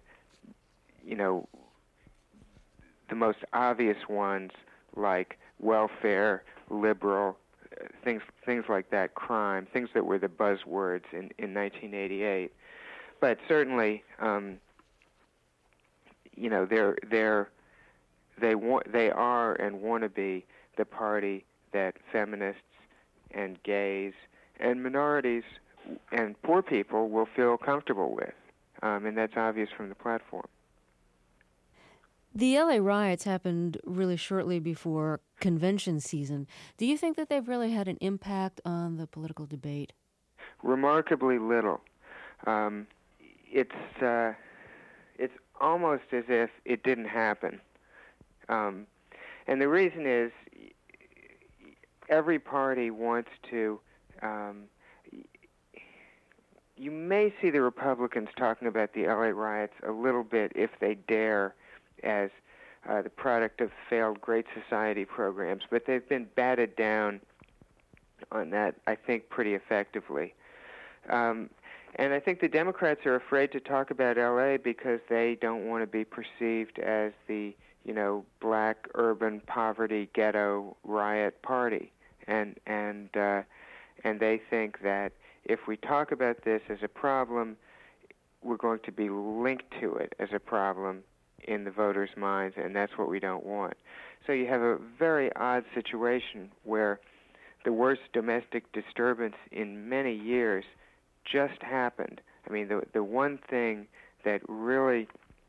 the most obvious ones like welfare, liberal, things like that, crime, things that were the buzzwords in 1988. But certainly, they are and want to be the party that feminists and gays and minorities and poor people will feel comfortable with. And that's obvious from the platform. The LA riots happened really shortly before convention season. Do you think that they've really had an impact on the political debate? Remarkably little. It's almost as if it didn't happen. And the reason is every party wants to... you may see the Republicans talking about the LA riots a little bit, if they dare, as the product of failed Great Society programs, but they've been batted down on that, I think, pretty effectively. And I think the Democrats are afraid to talk about L.A. because they don't want to be perceived as the, black urban poverty ghetto riot party, and they think that if we talk about this as a problem, we're going to be linked to it as a problem in the voters' minds, and that's what we don't want. So you have a very odd situation where the worst domestic disturbance in many years just happened. I mean, the one thing that really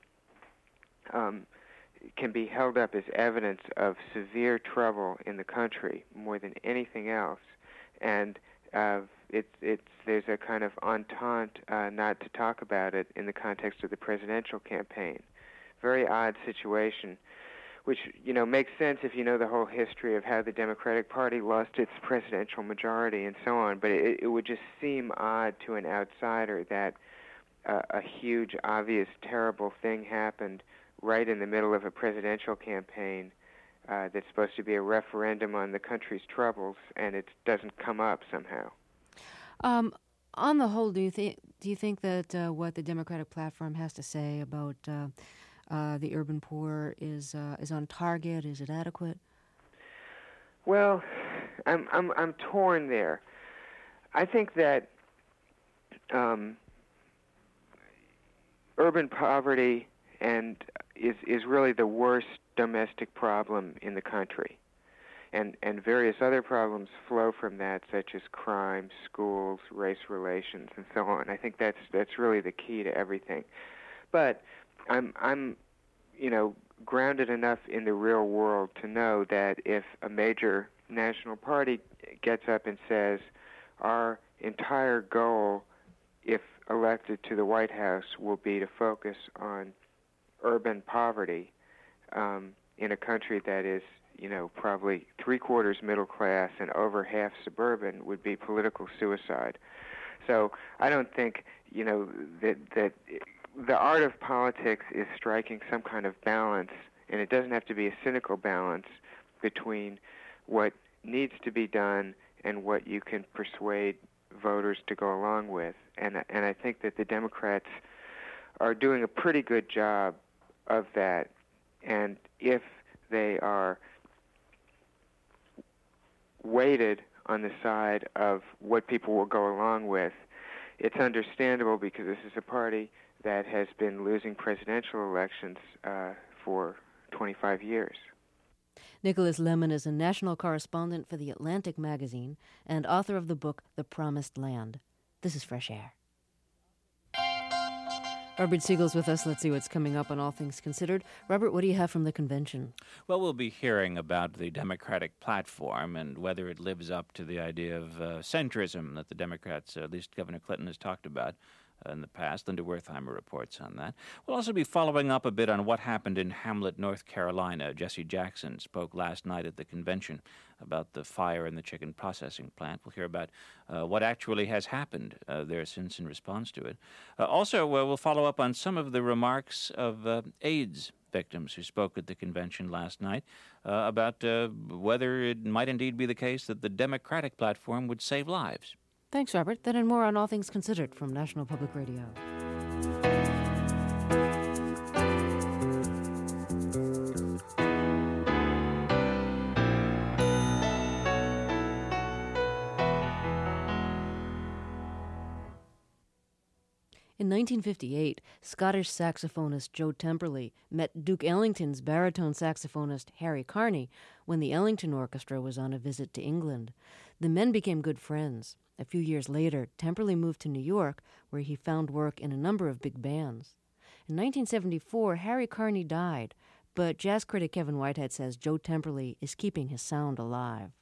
can be held up as evidence of severe trouble in the country more than anything else, and there's a kind of entente not to talk about it in the context of the presidential campaign. Very odd situation, which, makes sense if you know the whole history of how the Democratic Party lost its presidential majority and so on, but it would just seem odd to an outsider that a huge, obvious, terrible thing happened right in the middle of a presidential campaign that's supposed to be a referendum on the country's troubles, and it doesn't come up somehow. On the whole, do you think that what the Democratic platform has to say about the urban poor is on target? Is it adequate? Well, I'm torn there. I think that urban poverty is really the worst domestic problem in the country, and various other problems flow from that, such as crime, schools, race relations, and so on. I think that's really the key to everything. But I'm grounded enough in the real world to know that if a major national party gets up and says, our entire goal, if elected to the White House, will be to focus on urban poverty in a country that is, probably 3/4 middle class and over half suburban, would be political suicide. So I don't think, that the art of politics is striking some kind of balance, and it doesn't have to be a cynical balance between what needs to be done and what you can persuade voters to go along with. And I think that the Democrats are doing a pretty good job of that. And if they are weighted on the side of what people will go along with, it's understandable, because this is a party that has been losing presidential elections for 25 years. Nicholas Lemon is a national correspondent for The Atlantic magazine and author of the book The Promised Land. This is Fresh Air. Robert Siegel's with us. Let's see what's coming up on All Things Considered. Robert, what do you have from the convention? Well, we'll be hearing about the Democratic platform and whether it lives up to the idea of centrism that the Democrats, at least Governor Clinton, has talked about in the past. Linda Wertheimer reports on that. We'll also be following up a bit on what happened in Hamlet, North Carolina. Jesse Jackson spoke last night at the convention about the fire in the chicken processing plant. We'll hear about what actually has happened there since in response to it. Also, we'll follow up on some of the remarks of AIDS victims who spoke at the convention last night about whether it might indeed be the case that the Democratic platform would save lives. Thanks, Robert. That and more on All Things Considered from National Public Radio. In 1958, Scottish saxophonist Joe Temperley met Duke Ellington's baritone saxophonist Harry Carney when the Ellington Orchestra was on a visit to England. The men became good friends. A few years later, Temperley moved to New York, where he found work in a number of big bands. In 1974, Harry Carney died, but jazz critic Kevin Whitehead says Joe Temperley is keeping his sound alive.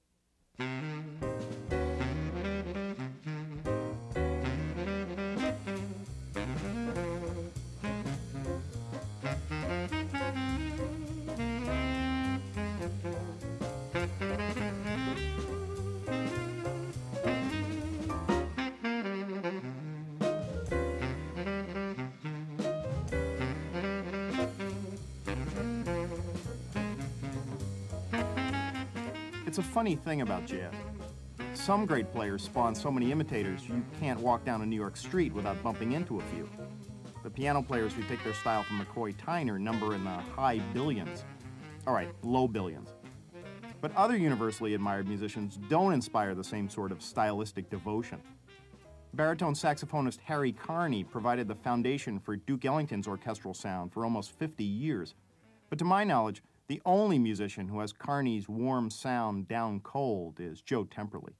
It's a funny thing about jazz. Some great players spawn so many imitators you can't walk down a New York street without bumping into a few. The piano players who take their style from McCoy Tyner number in the high billions. All right, low billions. But other universally admired musicians don't inspire the same sort of stylistic devotion. Baritone saxophonist Harry Carney provided the foundation for Duke Ellington's orchestral sound for almost 50 years. But to my knowledge, the only musician who has Carney's warm sound down cold is Joe Temperley.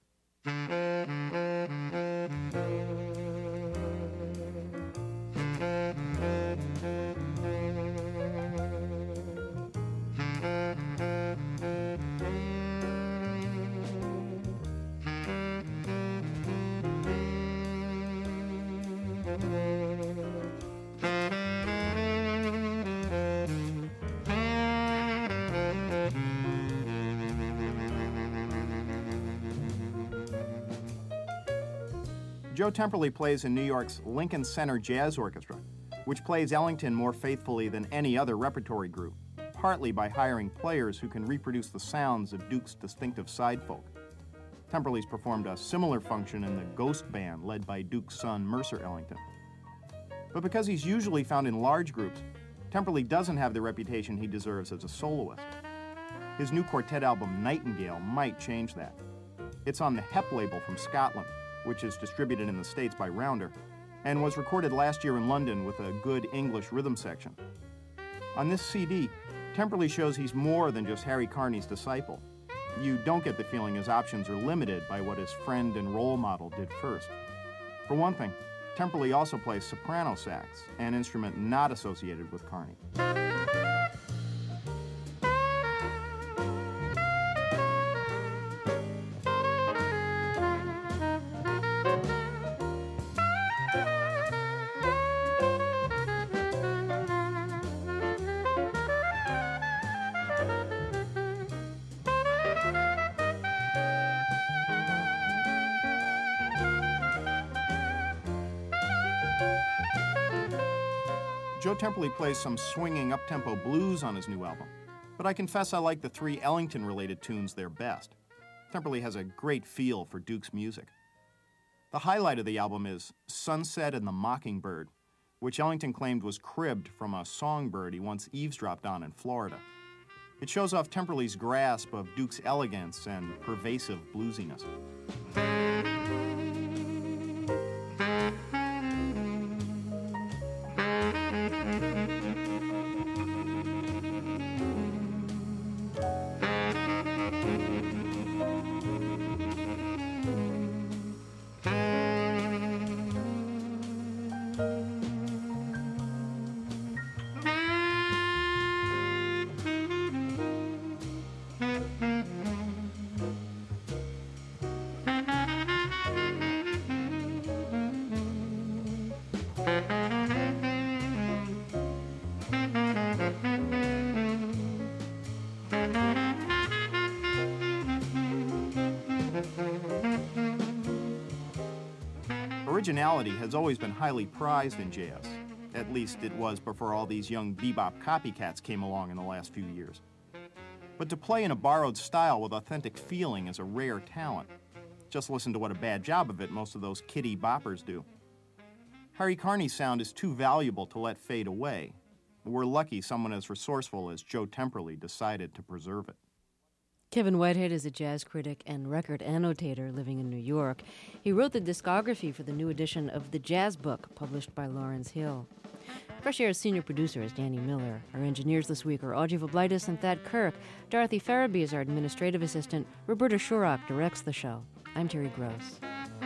Joe Temperley plays in New York's Lincoln Center Jazz Orchestra, which plays Ellington more faithfully than any other repertory group, partly by hiring players who can reproduce the sounds of Duke's distinctive side folk. Temperley's performed a similar function in the Ghost Band led by Duke's son Mercer Ellington. But because he's usually found in large groups, Temperley doesn't have the reputation he deserves as a soloist. His new quartet album, Nightingale, might change that. It's on the Hep label from Scotland, which is distributed in the States by Rounder, and was recorded last year in London with a good English rhythm section. On this CD, Temperley shows he's more than just Harry Carney's disciple. You don't get the feeling his options are limited by what his friend and role model did first. For one thing, Temperley also plays soprano sax, an instrument not associated with Carney. Joe Temperley plays some swinging up-tempo blues on his new album, but I confess I like the three Ellington-related tunes there best. Temperley has a great feel for Duke's music. The highlight of the album is Sunset and the Mockingbird, which Ellington claimed was cribbed from a songbird he once eavesdropped on in Florida. It shows off Temperley's grasp of Duke's elegance and pervasive bluesiness. Originality has always been highly prized in jazz. At least it was before all these young bebop copycats came along in the last few years. But to play in a borrowed style with authentic feeling is a rare talent. Just listen to what a bad job of it most of those kiddie boppers do. Harry Carney's sound is too valuable to let fade away. We're lucky someone as resourceful as Joe Temperley decided to preserve it. Kevin Whitehead is a jazz critic and record annotator living in New York. He wrote the discography for the new edition of The Jazz Book, published by Lawrence Hill. Fresh Air's senior producer is Danny Miller. Our engineers this week are Audrey Voblitis and Thad Kirk. Dorothy Farabee is our administrative assistant. Roberta Shurrock directs the show. I'm Terry Gross.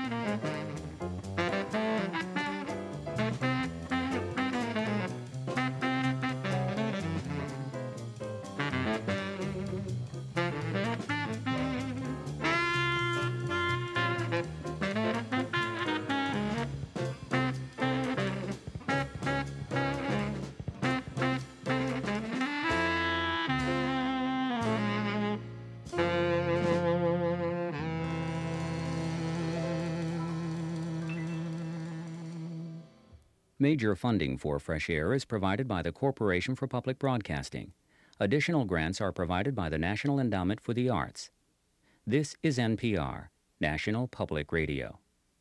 Major funding for Fresh Air is provided by the Corporation for Public Broadcasting. Additional grants are provided by the National Endowment for the Arts. This is NPR, National Public Radio.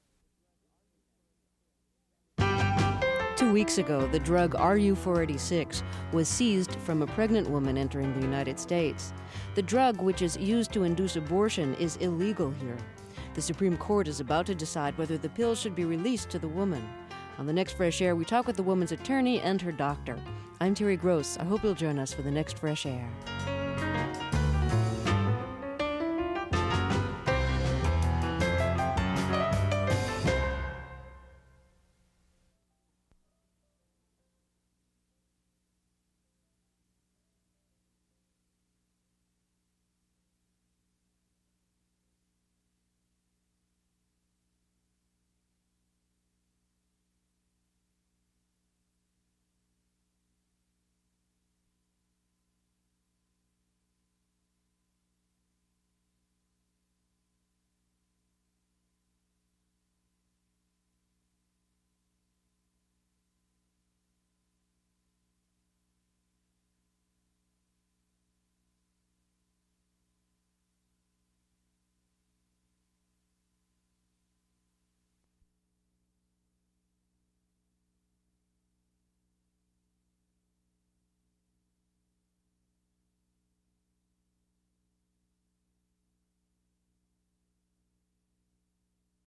2 weeks ago, the drug RU-486 was seized from a pregnant woman entering the United States. The drug, which is used to induce abortion, is illegal here. The Supreme Court is about to decide whether the pill should be released to the woman. On the next Fresh Air, we talk with the woman's attorney and her doctor. I'm Terry Gross. I hope you'll join us for the next Fresh Air.